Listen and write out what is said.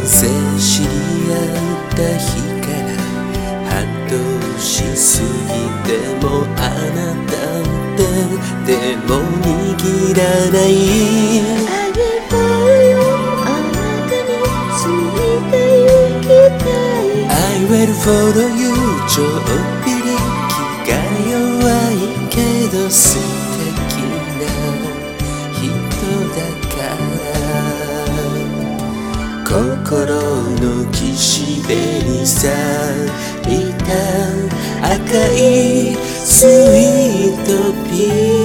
ぜ知り合った日から半年過ぎてもあなたって手も握らない。 I will follow you あなたについて行きたい。 I will follow you ちょっぴり気が弱いけど素敵な人だから心の岸辺に咲いた赤いスイートピー